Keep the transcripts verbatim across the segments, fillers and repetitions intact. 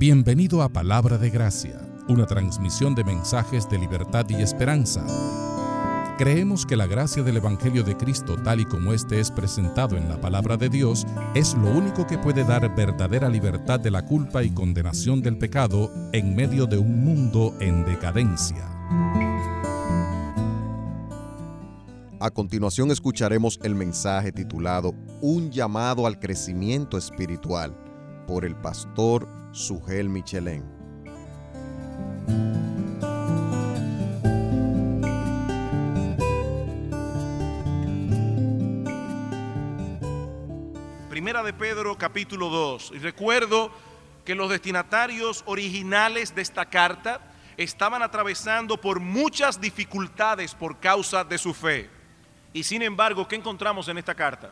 Bienvenido a Palabra de Gracia, una transmisión de mensajes de libertad y esperanza. Creemos que la gracia del Evangelio de Cristo, tal y como éste es presentado en la Palabra de Dios, es lo único que puede dar verdadera libertad de la culpa y condenación del pecado en medio de un mundo en decadencia. A continuación escucharemos el mensaje titulado Un llamado al crecimiento espiritual por el pastor Sugel Michelén. Primera de Pedro capítulo dos. Y recuerdo que los destinatarios originales de esta carta estaban atravesando por muchas dificultades por causa de su fe. Y sin embargo, ¿qué encontramos en esta carta?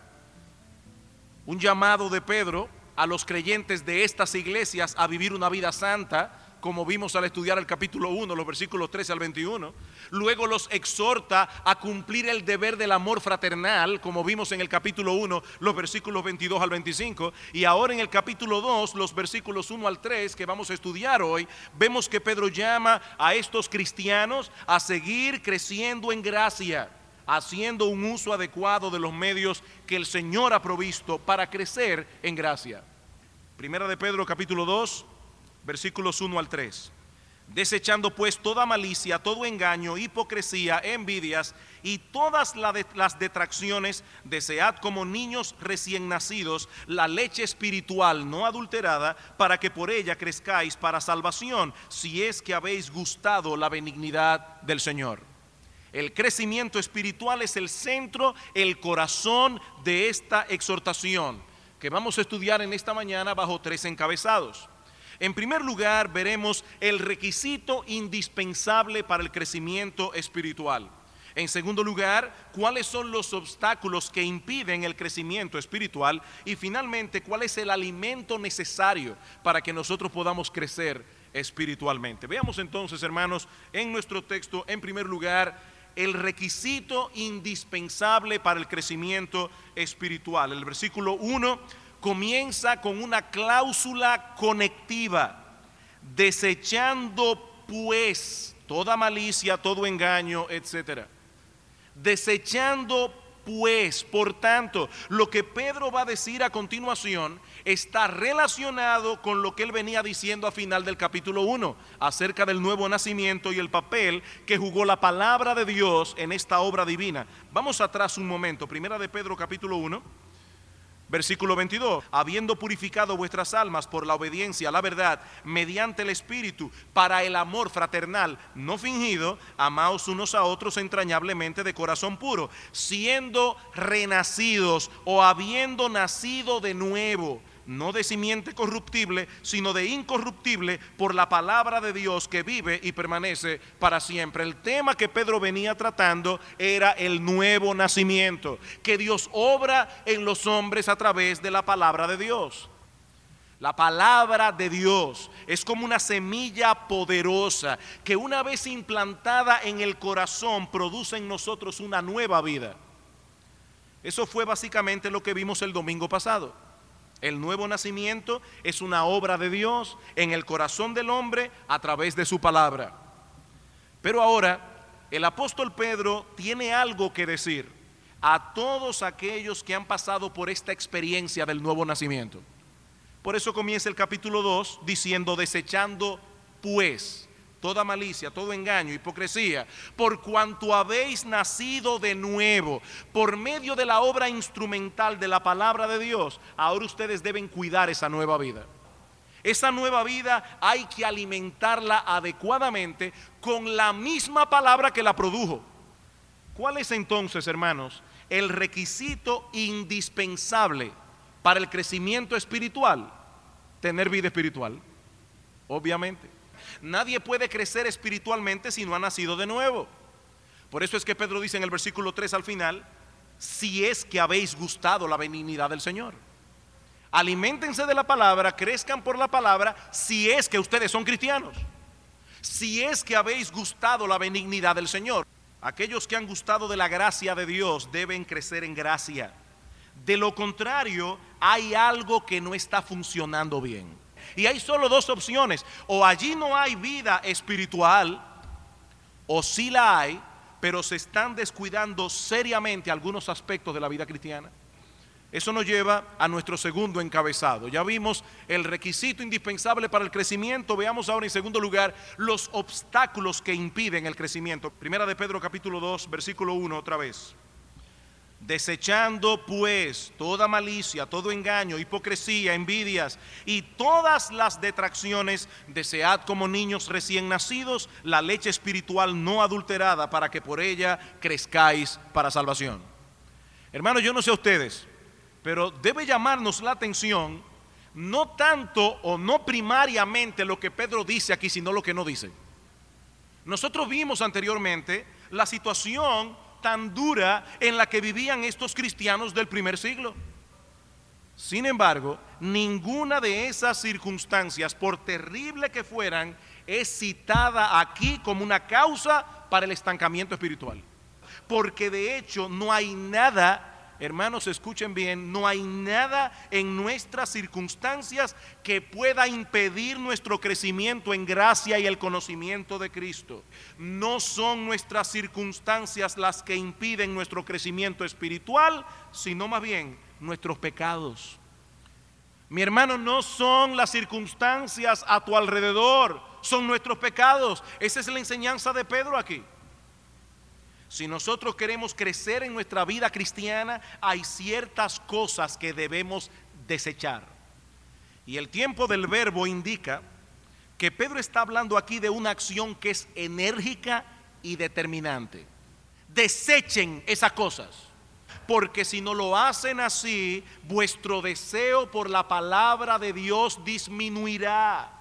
Un llamado de Pedro a los creyentes de estas iglesias a vivir una vida santa, como vimos al estudiar el capítulo uno, los versículos trece al veintiuno. Luego los exhorta a cumplir el deber del amor fraternal, como vimos en el capítulo uno, los versículos veintidós al veinticinco. Y ahora en el capítulo dos, los versículos uno al tres, que vamos a estudiar hoy, vemos que Pedro llama a estos cristianos a seguir creciendo en gracia, haciendo un uso adecuado de los medios que el Señor ha provisto para crecer en gracia. Primera de Pedro capítulo dos, versículos uno al tres. Desechando pues toda malicia, todo engaño, hipocresía, envidias y todas las detracciones, desead como niños recién nacidos la leche espiritual no adulterada, para que por ella crezcáis para salvación, si es que habéis gustado la benignidad del Señor. El crecimiento espiritual es el centro, el corazón de esta exhortación que vamos a estudiar en esta mañana bajo tres encabezados. En primer lugar, veremos el requisito indispensable para el crecimiento espiritual. En segundo lugar, cuáles son los obstáculos que impiden el crecimiento espiritual. Y finalmente, cuál es el alimento necesario para que nosotros podamos crecer espiritualmente. Veamos entonces, hermanos, en nuestro texto, en primer lugar, el requisito indispensable para el crecimiento espiritual. El versículo uno comienza con una cláusula conectiva: desechando pues toda malicia, todo engaño, etcétera. Desechando pues, por tanto, lo que Pedro va a decir a continuación está relacionado con lo que él venía diciendo a final del capítulo uno acerca del nuevo nacimiento y el papel que jugó la palabra de Dios en esta obra divina. Vamos atrás un momento. Primera de Pedro capítulo uno, versículo veintidós. Habiendo purificado vuestras almas por la obediencia a la verdad mediante el Espíritu, para el amor fraternal no fingido, amaos unos a otros entrañablemente de corazón puro, siendo renacidos o habiendo nacido de nuevo, no de simiente corruptible, sino de incorruptible, por la palabra de Dios que vive y permanece para siempre. El tema que Pedro venía tratando era el nuevo nacimiento, que Dios obra en los hombres a través de la palabra de Dios. La palabra de Dios es como una semilla poderosa que una vez implantada en el corazón produce en nosotros una nueva vida. Eso fue básicamente lo que vimos el domingo pasado. El nuevo nacimiento es una obra de Dios en el corazón del hombre a través de su palabra. Pero ahora el apóstol Pedro tiene algo que decir a todos aquellos que han pasado por esta experiencia del nuevo nacimiento. Por eso comienza el capítulo dos diciendo: desechando pues toda malicia, todo engaño, hipocresía, por cuanto habéis nacido de nuevo, por medio de la obra instrumental de la palabra de Dios, ahora ustedes deben cuidar esa nueva vida. Esa nueva vida hay que alimentarla adecuadamente con la misma palabra que la produjo. ¿Cuál es entonces, hermanos, el requisito indispensable para el crecimiento espiritual? Tener vida espiritual, obviamente. Nadie puede crecer espiritualmente si no ha nacido de nuevo. Por eso es que Pedro dice en el versículo tres al final: si es que habéis gustado la benignidad del Señor. Aliméntense de la palabra, crezcan por la palabra, si es que ustedes son cristianos. Si es que habéis gustado la benignidad del Señor. Aquellos que han gustado de la gracia de Dios deben crecer en gracia. De lo contrario, hay algo que no está funcionando bien. Y hay solo dos opciones: o allí no hay vida espiritual, o sí la hay, pero se están descuidando seriamente algunos aspectos de la vida cristiana. Eso nos lleva a nuestro segundo encabezado. Ya vimos el requisito indispensable para el crecimiento. Veamos ahora en segundo lugar los obstáculos que impiden el crecimiento. Primera de Pedro capítulo dos, versículo uno otra vez. Desechando pues toda malicia, todo engaño, hipocresía, envidias y todas las detracciones, desead como niños recién nacidos la leche espiritual no adulterada, para que por ella crezcáis para salvación. Hermanos, yo no sé a ustedes, pero debe llamarnos la atención no tanto o no primariamente lo que Pedro dice aquí, sino lo que no dice. Nosotros vimos anteriormente la situación tan dura en la que vivían estos cristianos del primer siglo. Sin embargo, ninguna de esas circunstancias, por terrible que fueran, es citada aquí como una causa para el estancamiento espiritual. Porque de hecho no hay nada, hermanos, escuchen bien, no hay nada en nuestras circunstancias que pueda impedir nuestro crecimiento en gracia y el conocimiento de Cristo. No son nuestras circunstancias las que impiden nuestro crecimiento espiritual, sino más bien nuestros pecados. Mi hermano, no son las circunstancias a tu alrededor, son nuestros pecados. Esa es la enseñanza de Pedro aquí. Si nosotros queremos crecer en nuestra vida cristiana, hay ciertas cosas que debemos desechar. Y el tiempo del verbo indica que Pedro está hablando aquí de una acción que es enérgica y determinante. Desechen esas cosas, porque si no lo hacen así, vuestro deseo por la palabra de Dios disminuirá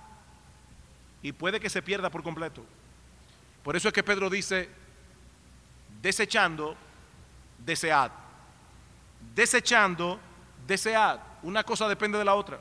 y puede que se pierda por completo. Por eso es que Pedro dice: desechando, desead. Desechando, desead. Una cosa depende de la otra.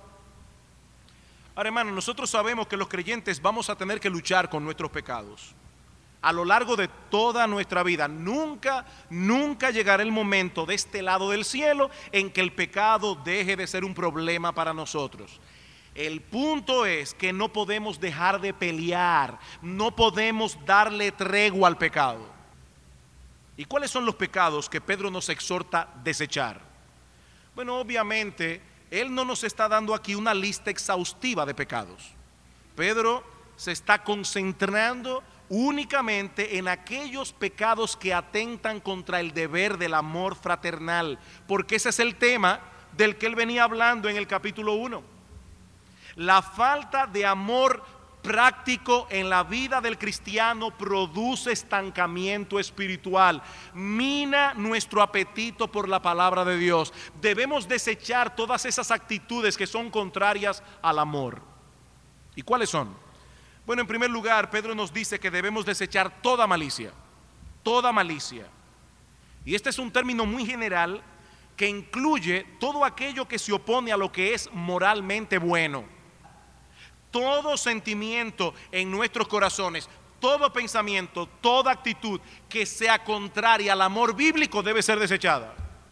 Ahora, hermanos, nosotros sabemos que los creyentes vamos a tener que luchar con nuestros pecados a lo largo de toda nuestra vida. Nunca, nunca llegará el momento de este lado del cielo en que el pecado deje de ser un problema para nosotros. El punto es que no podemos dejar de pelear, no podemos darle tregua al pecado. ¿Y cuáles son los pecados que Pedro nos exhorta a desechar? Bueno, obviamente, él no nos está dando aquí una lista exhaustiva de pecados. Pedro se está concentrando únicamente en aquellos pecados que atentan contra el deber del amor fraternal, porque ese es el tema del que él venía hablando en el capítulo uno. La falta de amor práctico en la vida del cristiano produce estancamiento espiritual, mina nuestro apetito por la palabra de Dios. Debemos desechar todas esas actitudes que son contrarias al amor. ¿Y cuáles son? Bueno, en primer lugar, Pedro nos dice que debemos desechar toda malicia, toda malicia. Y este es un término muy general que incluye todo aquello que se opone a lo que es moralmente bueno. Todo sentimiento en nuestros corazones, todo pensamiento, toda actitud que sea contraria al amor bíblico debe ser desechada.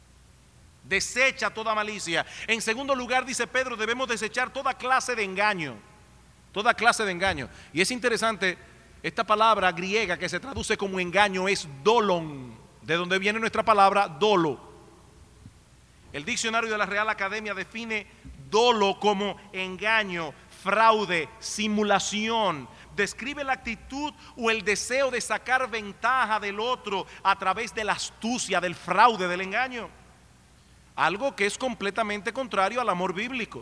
Desecha toda malicia. En segundo lugar, dice Pedro, debemos desechar toda clase de engaño. Toda clase de engaño. Y es interesante, esta palabra griega que se traduce como engaño es dolon, de donde viene nuestra palabra dolo. El diccionario de la Real Academia define dolo como engaño, fraude, simulación. Describe la actitud o el deseo de sacar ventaja del otro a través de la astucia, del fraude, del engaño. Algo que es completamente contrario al amor bíblico.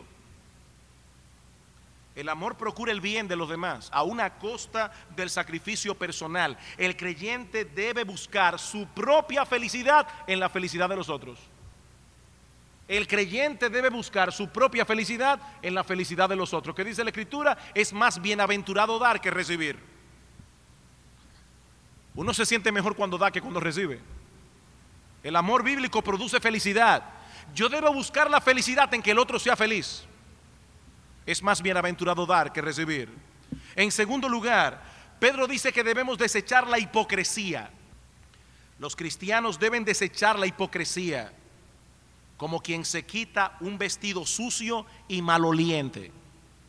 El amor procura el bien de los demás a una costa del sacrificio personal. El creyente debe buscar su propia felicidad en la felicidad de los otros. El creyente debe buscar su propia felicidad en la felicidad de los otros. ¿Qué dice la Escritura? Es más bienaventurado dar que recibir. Uno se siente mejor cuando da que cuando recibe. El amor bíblico produce felicidad. Yo debo buscar la felicidad en que el otro sea feliz. Es más bienaventurado dar que recibir. En segundo lugar, Pedro dice que debemos desechar la hipocresía. Los cristianos deben desechar la hipocresía, como quien se quita un vestido sucio y maloliente.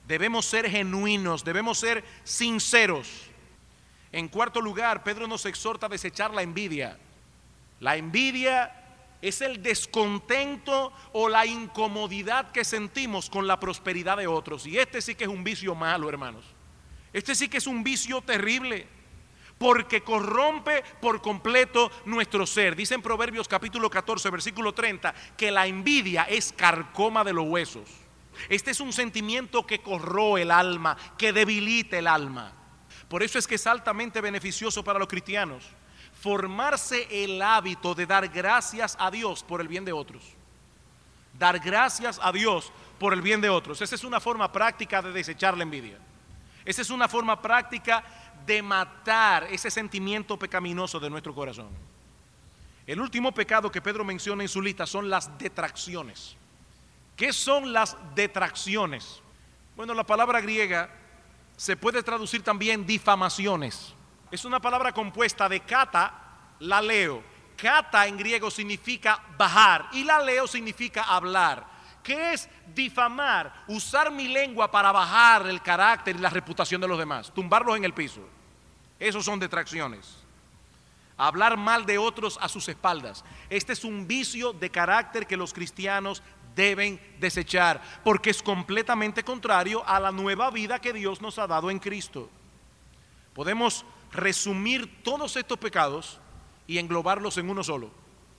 Debemos ser genuinos, debemos ser sinceros. En cuarto lugar, Pedro nos exhorta a desechar la envidia. La envidia es el descontento o la incomodidad que sentimos con la prosperidad de otros. Y este sí que es un vicio malo, hermanos. Este sí que es un vicio terrible, porque corrompe por completo nuestro ser. Dice en Proverbios capítulo catorce, versículo treinta, que la envidia es carcoma de los huesos. Este es un sentimiento que corroe el alma, que debilita el alma. Por eso es que es altamente beneficioso para los cristianos formarse el hábito de dar gracias a Dios por el bien de otros. Dar gracias a Dios por el bien de otros. Esa es una forma práctica de desechar la envidia. Esa es una forma práctica de matar ese sentimiento pecaminoso de nuestro corazón. El último pecado que Pedro menciona en su lista son las detracciones. ¿Qué son las detracciones? Bueno, la palabra griega se puede traducir también difamaciones. Es una palabra compuesta de kata, la leo. Kata en griego significa bajar y la leo significa hablar. ¿Qué es difamar? Usar mi lengua para bajar el carácter y la reputación de los demás, tumbarlos en el piso. Esos son detracciones. Hablar mal de otros a sus espaldas. Este es un vicio de carácter que los cristianos deben desechar, porque es completamente contrario a la nueva vida que Dios nos ha dado en Cristo. Podemos resumir todos estos pecados y englobarlos en uno solo.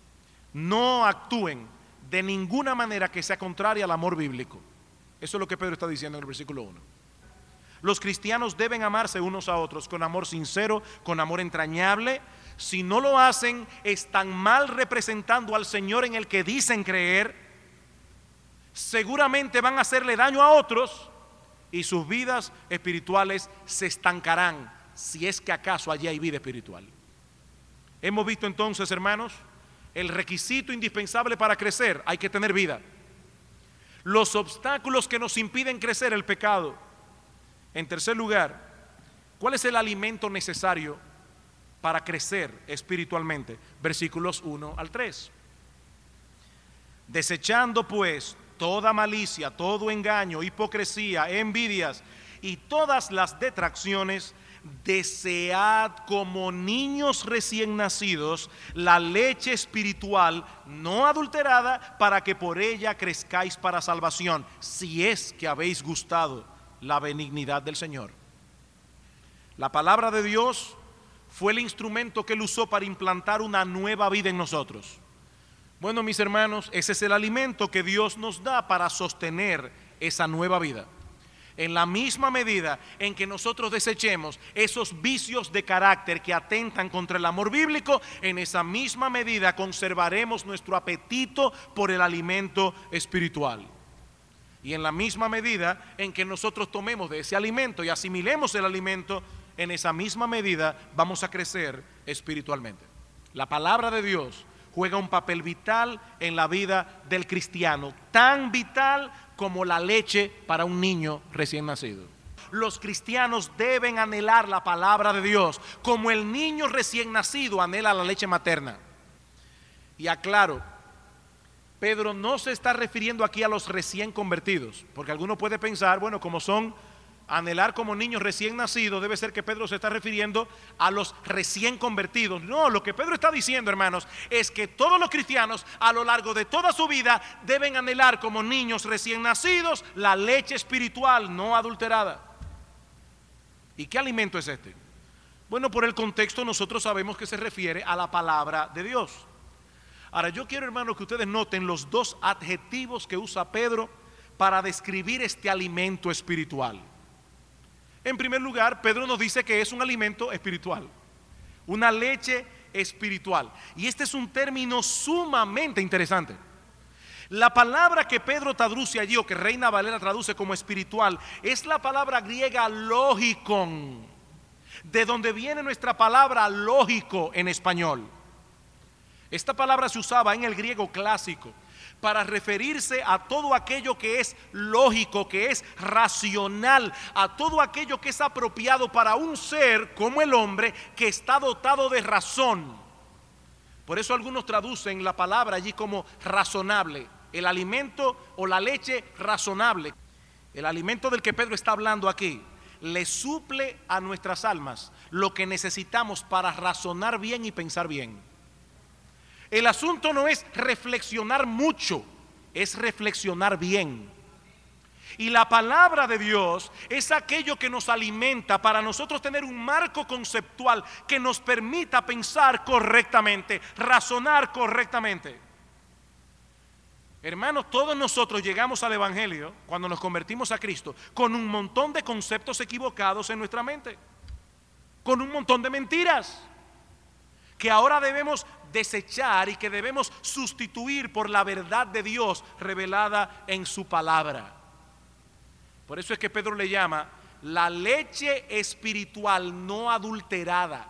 No actúen de ninguna manera que sea contraria al amor bíblico. Eso es lo que Pedro está diciendo en el versículo uno. Los cristianos deben amarse unos a otros con amor sincero, con amor entrañable. Si no lo hacen, están mal representando al Señor en el que dicen creer. Seguramente van a hacerle daño a otros y sus vidas espirituales se estancarán, si es que acaso allí hay vida espiritual. Hemos visto entonces, hermanos, el requisito indispensable para crecer: hay que tener vida. Los obstáculos que nos impiden crecer: el pecado. En tercer lugar, ¿cuál es el alimento necesario para crecer espiritualmente? Versículos uno al tres. Desechando pues toda malicia, todo engaño, hipocresía, envidias y todas las detracciones, desead como niños recién nacidos la leche espiritual no adulterada, para que por ella crezcáis para salvación, si es que habéis gustado la benignidad del Señor. La palabra de Dios fue el instrumento que Él usó para implantar una nueva vida en nosotros. Bueno, mis hermanos, ese es el alimento que Dios nos da para sostener esa nueva vida. En la misma medida en que nosotros desechemos esos vicios de carácter que atentan contra el amor bíblico, en esa misma medida conservaremos nuestro apetito por el alimento espiritual. Y en la misma medida en que nosotros tomemos de ese alimento y asimilemos el alimento, en esa misma medida vamos a crecer espiritualmente. La palabra de Dios juega un papel vital en la vida del cristiano, tan vital como la leche para un niño recién nacido. Los cristianos deben anhelar la palabra de Dios como el niño recién nacido anhela la leche materna. Y aclaro, Pedro no se está refiriendo aquí a los recién convertidos, porque alguno puede pensar, bueno, como son anhelar como niños recién nacidos, debe ser que Pedro se está refiriendo a los recién convertidos. No, lo que Pedro está diciendo, hermanos, es que todos los cristianos a lo largo de toda su vida deben anhelar como niños recién nacidos la leche espiritual no adulterada. ¿Y qué alimento es este? Bueno, por el contexto nosotros sabemos que se refiere a la palabra de Dios. Ahora, yo quiero, hermanos, que ustedes noten los dos adjetivos que usa Pedro para describir este alimento espiritual. En primer lugar, Pedro nos dice que es un alimento espiritual, una leche espiritual. Y este es un término sumamente interesante. La palabra que Pedro traduce allí, o que Reina Valera traduce como espiritual, es la palabra griega logikon, de donde viene nuestra palabra lógico en español. Esta palabra se usaba en el griego clásico para referirse a todo aquello que es lógico, que es racional, a todo aquello que es apropiado para un ser como el hombre que está dotado de razón. Por eso algunos traducen la palabra allí como razonable, el alimento o la leche razonable. El alimento del que Pedro está hablando aquí le suple a nuestras almas lo que necesitamos para razonar bien y pensar bien. El asunto no es reflexionar mucho, es reflexionar bien. Y la palabra de Dios es aquello que nos alimenta para nosotros tener un marco conceptual que nos permita pensar correctamente, razonar correctamente. Hermanos, todos nosotros llegamos al Evangelio cuando nos convertimos a Cristo con un montón de conceptos equivocados en nuestra mente, con un montón de mentiras que ahora debemos desechar y que debemos sustituir por la verdad de Dios revelada en su palabra. Por eso es que Pedro le llama la leche espiritual no adulterada.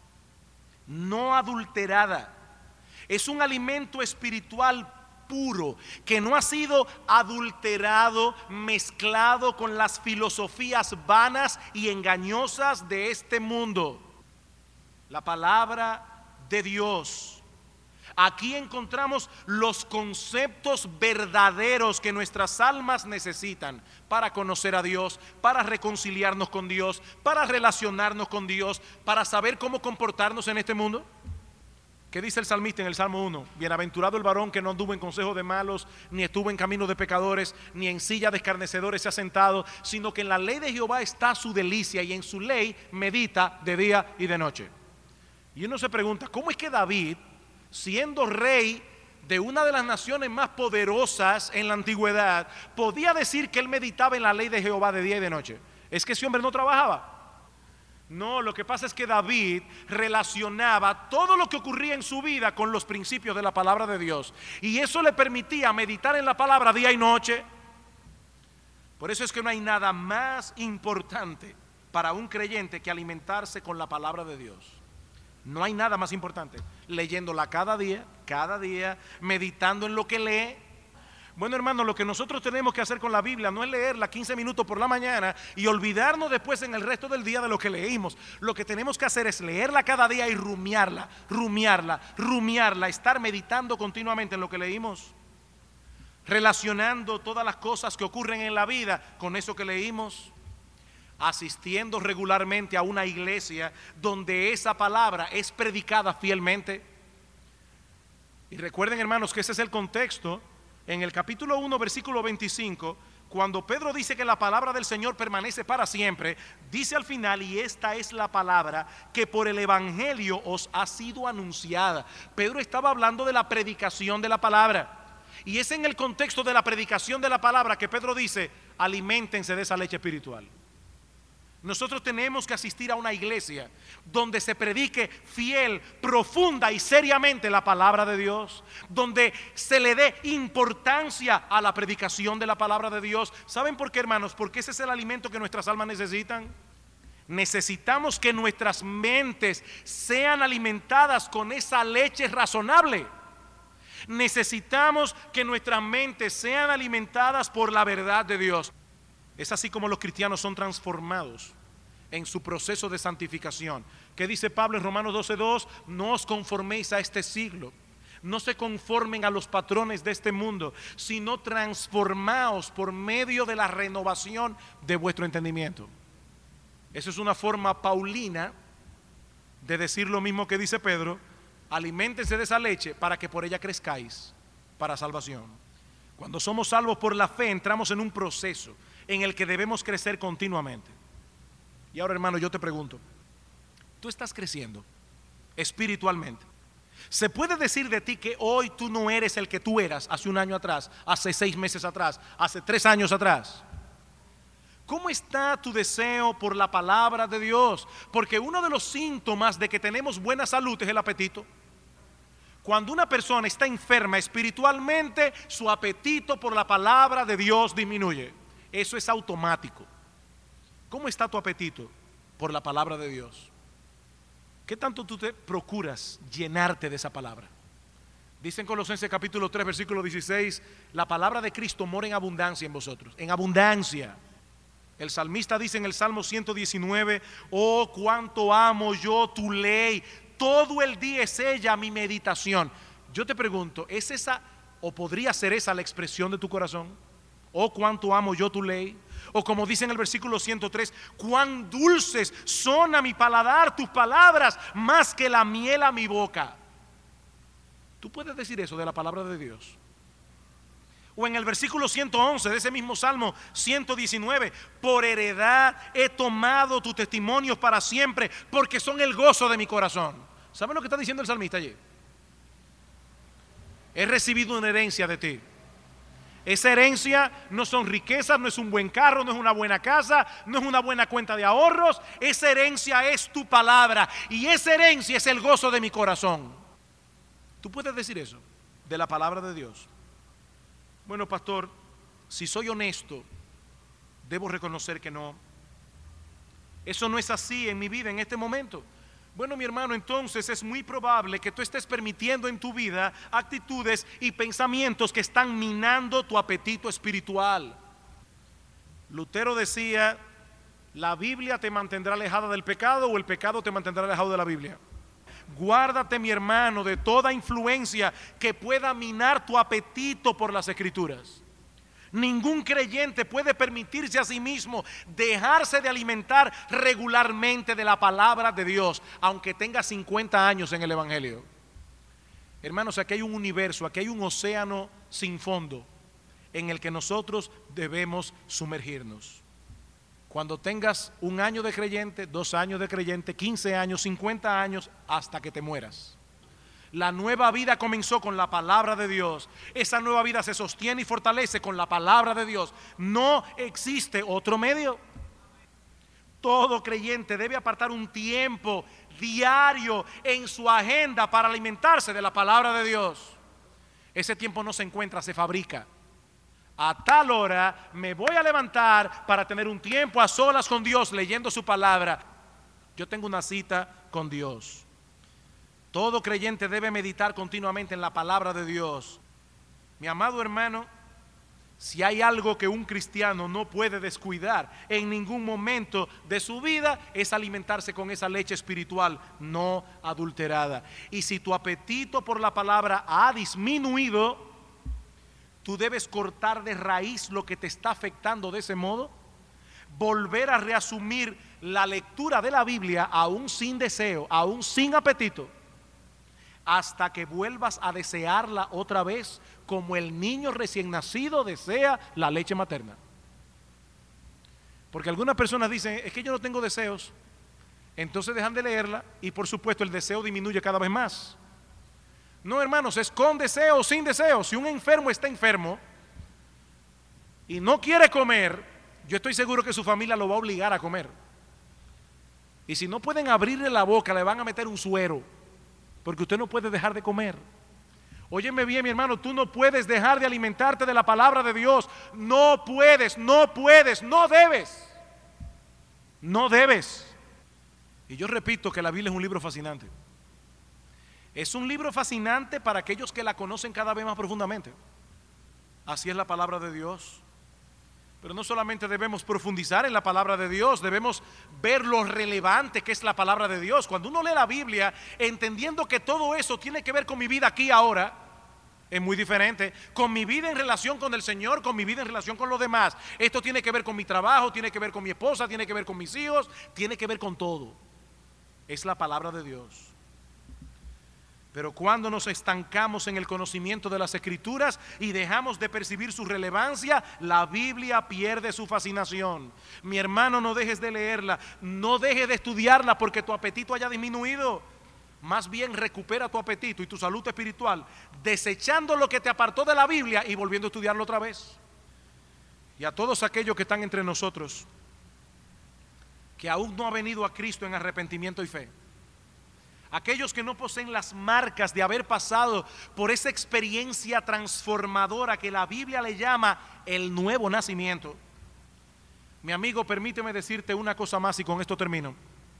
No adulterada. Es un alimento espiritual puro, que no ha sido adulterado, mezclado con las filosofías vanas y engañosas de este mundo. La palabra de Dios. Aquí encontramos los conceptos verdaderos que nuestras almas necesitan para conocer a Dios, para reconciliarnos con Dios, para relacionarnos con Dios, para saber cómo comportarnos en este mundo. ¿Qué dice el salmista en el Salmo uno? Bienaventurado el varón que no anduvo en consejo de malos, ni estuvo en camino de pecadores, ni en silla de escarnecedores se ha sentado, sino que en la ley de Jehová está su delicia y en su ley medita de día y de noche. Y uno se pregunta, ¿cómo es que David, siendo rey de una de las naciones más poderosas en la antigüedad, podía decir que él meditaba en la ley de Jehová de día y de noche? ¿Es que ese hombre no trabajaba? No, lo que pasa es que David relacionaba todo lo que ocurría en su vida con los principios de la palabra de Dios, y eso le permitía meditar en la palabra día y noche. Por eso es que no hay nada más importante para un creyente que alimentarse con la palabra de Dios. No hay nada más importante, leyéndola cada día, cada día, meditando en lo que lee. Bueno, hermano, lo que nosotros tenemos que hacer con la Biblia no es leerla quince minutos por la mañana y olvidarnos después en el resto del día de lo que leímos. Lo que tenemos que hacer es leerla cada día y rumiarla, rumiarla, rumiarla, estar meditando continuamente en lo que leímos, relacionando todas las cosas que ocurren en la vida con eso que leímos, asistiendo regularmente a una iglesia donde esa palabra es predicada fielmente. Y recuerden, hermanos, que ese es el contexto. En el capítulo uno, versículo veinticinco, cuando Pedro dice que la palabra del Señor permanece para siempre, dice al final, y esta es la palabra que por el evangelio os ha sido anunciada. Pedro estaba hablando de la predicación de la palabra, y es en el contexto de la predicación de la palabra que Pedro dice, aliméntense de esa leche espiritual. Nosotros tenemos que asistir a una iglesia donde se predique fiel, profunda y seriamente la palabra de Dios, donde se le dé importancia a la predicación de la palabra de Dios. ¿Saben por qué, hermanos? Porque ese es el alimento que nuestras almas necesitan. Necesitamos que nuestras mentes sean alimentadas con esa leche razonable. Necesitamos que nuestras mentes sean alimentadas por la verdad de Dios. Es así como los cristianos son transformados en su proceso de santificación. ¿Qué dice Pablo en Romanos doce dos? No os conforméis a este siglo, no se conformen a los patrones de este mundo, sino transformaos por medio de la renovación de vuestro entendimiento. Esa es una forma paulina de decir lo mismo que dice Pedro: aliméntense de esa leche para que por ella crezcáis para salvación. Cuando somos salvos por la fe, entramos en un proceso en el que debemos crecer continuamente. Y ahora, hermano, yo te pregunto, ¿tú estás creciendo espiritualmente? ¿Se puede decir de ti que hoy tú no eres el que tú eras hace un año atrás, hace seis meses atrás, hace tres años atrás? ¿Cómo está tu deseo por la palabra de Dios? Porque uno de los síntomas de que tenemos buena salud es el apetito. Cuando una persona está enferma espiritualmente, su apetito por la palabra de Dios disminuye. Eso es automático. ¿Cómo está tu apetito por la palabra de Dios? ¿Qué tanto tú te procuras llenarte de esa palabra? Dice en Colosenses capítulo tres, versículo dieciséis, la palabra de Cristo mora en abundancia en vosotros, en abundancia. El salmista dice en el Salmo ciento diecinueve, oh, cuánto amo yo tu ley, todo el día es ella mi meditación. Yo te pregunto, ¿es esa o podría ser esa la expresión de tu corazón? Oh, cuánto amo yo tu ley. O como dice en el versículo ciento tres, cuán dulces son a mi paladar tus palabras, más que la miel a mi boca. Tú puedes decir eso de la palabra de Dios. O en el versículo ciento once de ese mismo Salmo ciento diecinueve, por heredad he tomado tus testimonios para siempre, porque son el gozo de mi corazón. ¿Saben lo que está diciendo el salmista allí? He recibido una herencia de ti. Esa herencia no son riquezas, no es un buen carro, no es una buena casa, no es una buena cuenta de ahorros. Esa herencia es tu palabra, y esa herencia es el gozo de mi corazón. ¿Tú puedes decir eso de la palabra de Dios? Bueno, pastor, si soy honesto, debo reconocer que no. Eso no es así en mi vida en este momento. Bueno, mi hermano, entonces es muy probable que tú estés permitiendo en tu vida actitudes y pensamientos que están minando tu apetito espiritual. Lutero decía, la Biblia te mantendrá alejada del pecado, o el pecado te mantendrá alejado de la Biblia. Guárdate, mi hermano, de toda influencia que pueda minar tu apetito por las Escrituras. Ningún creyente puede permitirse a sí mismo dejarse de alimentar regularmente de la palabra de Dios, aunque tenga cincuenta años en el Evangelio. Hermanos, aquí hay un universo, aquí hay un océano sin fondo en el que nosotros debemos sumergirnos. Cuando tengas un año de creyente, dos años de creyente, quince años, cincuenta años, hasta que te mueras. La nueva vida comenzó con la palabra de Dios. Esa nueva vida se sostiene y fortalece con la palabra de Dios. No existe otro medio. Todo creyente debe apartar un tiempo diario en su agenda para alimentarse de la palabra de Dios. Ese tiempo no se encuentra, se fabrica. A tal hora me voy a levantar para tener un tiempo a solas con Dios leyendo su palabra. Yo tengo una cita con Dios. Todo creyente debe meditar continuamente en la palabra de Dios. Mi amado hermano, si hay algo que un cristiano no puede descuidar en ningún momento de su vida, es alimentarse con esa leche espiritual no adulterada. Y si tu apetito por la palabra ha disminuido, tú debes cortar de raíz lo que te está afectando de ese modo, volver a reasumir la lectura de la Biblia aún sin deseo, aún sin apetito, hasta que vuelvas a desearla otra vez, como el niño recién nacido desea la leche materna. Porque algunas personas dicen, es que yo no tengo deseos, entonces dejan de leerla y por supuesto el deseo disminuye cada vez más. No, hermanos, es con deseo o sin deseo. Si un enfermo está enfermo y no quiere comer, yo estoy seguro que su familia lo va a obligar a comer. Y si no pueden abrirle la boca, le van a meter un suero, porque usted no puede dejar de comer. Óyeme bien, mi hermano, tú no puedes dejar de alimentarte de la palabra de Dios. No puedes, no puedes, no debes. No debes. Y yo repito que la Biblia es un libro fascinante. Es un libro fascinante para aquellos que la conocen cada vez más profundamente. Así es la palabra de Dios. Pero no solamente debemos profundizar en la palabra de Dios, debemos ver lo relevante que es la palabra de Dios. Cuando uno lee la Biblia, entendiendo que todo eso tiene que ver con mi vida aquí y ahora, es muy diferente. Con mi vida en relación con el Señor, con mi vida en relación con los demás. Esto tiene que ver con mi trabajo, tiene que ver con mi esposa, tiene que ver con mis hijos, tiene que ver con todo. Es la palabra de Dios. Pero cuando nos estancamos en el conocimiento de las Escrituras y dejamos de percibir su relevancia, la Biblia pierde su fascinación. Mi hermano, no dejes de leerla, no dejes de estudiarla porque tu apetito haya disminuido. Más bien recupera tu apetito y tu salud espiritual, desechando lo que te apartó de la Biblia y volviendo a estudiarlo otra vez. Y a todos aquellos que están entre nosotros, que aún no han venido a Cristo en arrepentimiento y fe, aquellos que no poseen las marcas de haber pasado por esa experiencia transformadora que la Biblia le llama el nuevo nacimiento. Mi amigo, permíteme decirte una cosa más y con esto termino.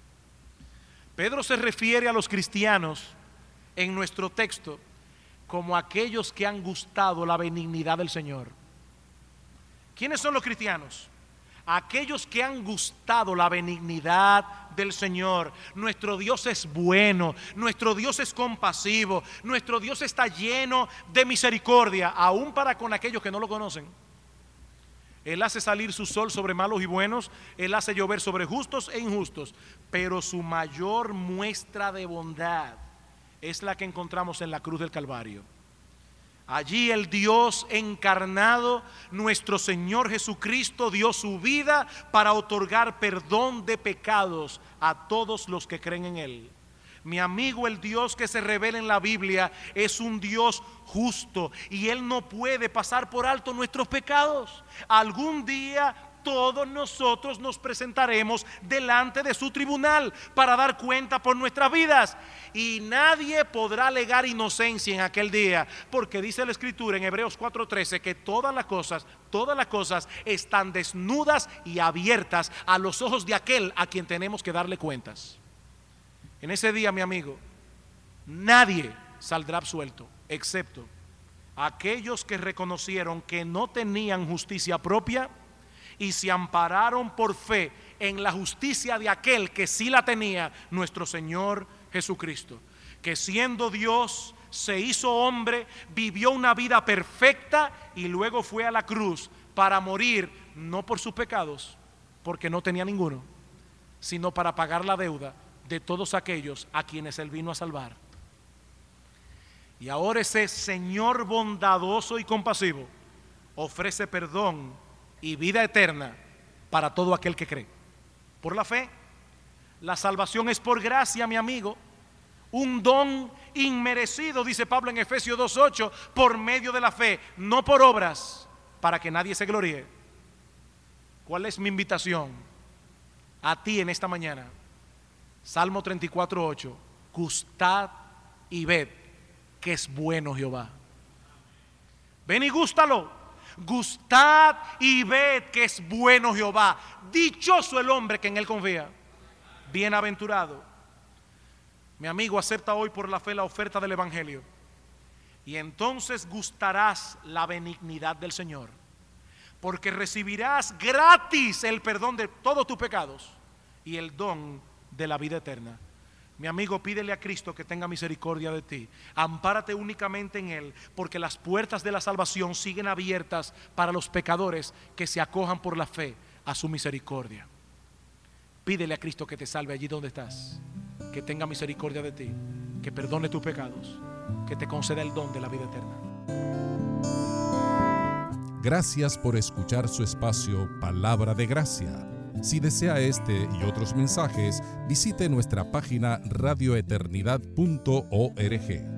Pedro se refiere a los cristianos en nuestro texto como aquellos que han gustado la benignidad del Señor. ¿Quiénes son los cristianos? Aquellos que han gustado la benignidad del Señor. Nuestro Dios es bueno, nuestro Dios es compasivo, nuestro Dios está lleno de misericordia, aún para con aquellos que no lo conocen. Él hace salir su sol sobre malos y buenos, Él hace llover sobre justos e injustos, pero su mayor muestra de bondad es la que encontramos en la cruz del Calvario. Allí el Dios encarnado, nuestro Señor Jesucristo, dio su vida para otorgar perdón de pecados a todos los que creen en Él. Mi amigo, el Dios que se revela en la Biblia es un Dios justo y Él no puede pasar por alto nuestros pecados. Algún día todos nosotros nos presentaremos delante de su tribunal para dar cuenta por nuestras vidas, y nadie podrá alegar inocencia en aquel día, porque dice la Escritura en Hebreos cuatro trece que todas las cosas, todas las cosas están desnudas y abiertas a los ojos de aquel a quien tenemos que darle cuentas. En ese día, mi amigo, nadie saldrá absuelto, excepto aquellos que reconocieron que no tenían justicia propia y se ampararon por fe en la justicia de aquel que sí la tenía, nuestro Señor Jesucristo, que siendo Dios se hizo hombre, vivió una vida perfecta y luego fue a la cruz para morir, no por sus pecados, porque no tenía ninguno, sino para pagar la deuda de todos aquellos a quienes Él vino a salvar. Y ahora ese Señor bondadoso y compasivo ofrece perdón y vida eterna para todo aquel que cree. Por la fe, la salvación es por gracia, mi amigo, un don inmerecido, dice Pablo en Efesios dos ocho, por medio de la fe, no por obras, para que nadie se gloríe. ¿Cuál es mi invitación a ti en esta mañana? Salmo treinta y cuatro ocho, gustad y ved que es bueno Jehová. Ven y gústalo. Gustad y ved que es bueno Jehová. Dichoso el hombre que en Él confía. Bienaventurado. Mi amigo, acepta hoy por la fe la oferta del Evangelio, y entonces gustarás la benignidad del Señor, porque recibirás gratis el perdón de todos tus pecados y el don de la vida eterna. Mi amigo, pídele a Cristo que tenga misericordia de ti. Ampárate únicamente en Él, porque las puertas de la salvación siguen abiertas para los pecadores que se acojan por la fe a su misericordia. Pídele a Cristo que te salve allí donde estás, que tenga misericordia de ti, que perdone tus pecados, que te conceda el don de la vida eterna. Gracias por escuchar su espacio Palabra de Gracia. Si desea este y otros mensajes, visite nuestra página radio eternidad punto org.